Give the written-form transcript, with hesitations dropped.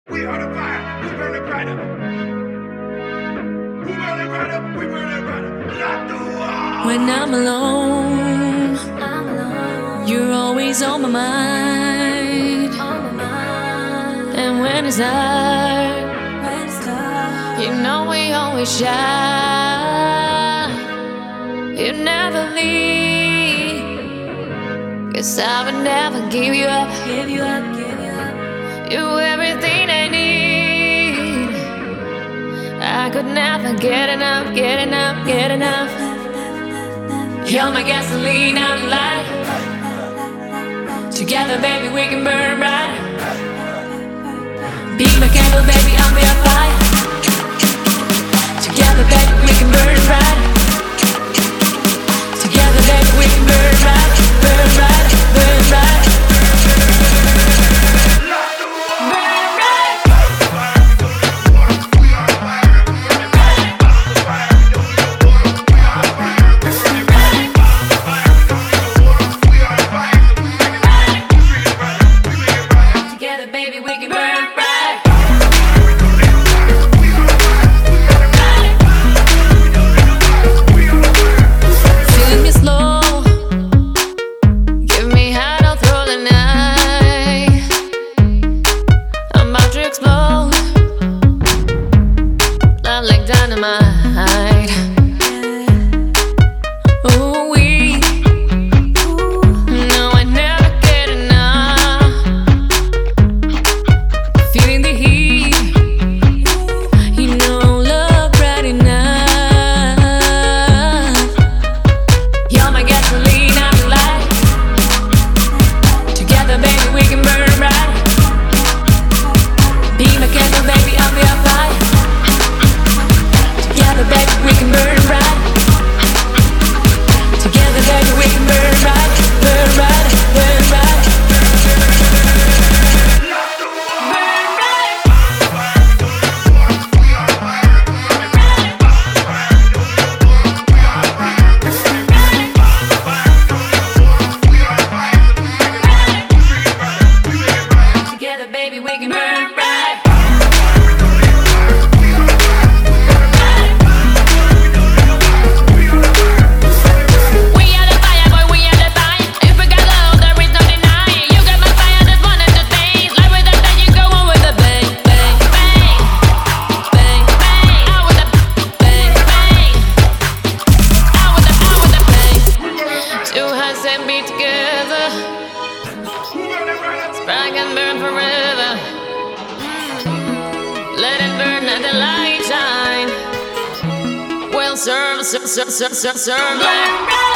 We are the fire, we burn it brighter. We burn it brighter, we burn it brighter. Like the wall. When I'm alone, you're always on my mind. And when it's dark, you know we always shine. You never leave, 'cause I would never give you up. You're everything I need. I could never get enough. You're my gasoline, I'm light. Together, baby, we can burn bright. Be my candle, baby, I'll be a fire. Together, baby, we can burn bright. Together, baby, we can burn bright, burn bright, burn bright. Like dynamite. Ooh, we no, I never get enough. Feeling the heat, you know, love right enough. You're my gasoline, I'm the light. Together, baby, we can burn bright. Be my candle, baby, I'll be a fire. Together, baby, we can burn bright. Together, baby, we can burn bright, burn bright, burn bright. Together, baby, we can burn bright. And be together, spark and burn forever. Let it burn, let the light shine. We'll serve like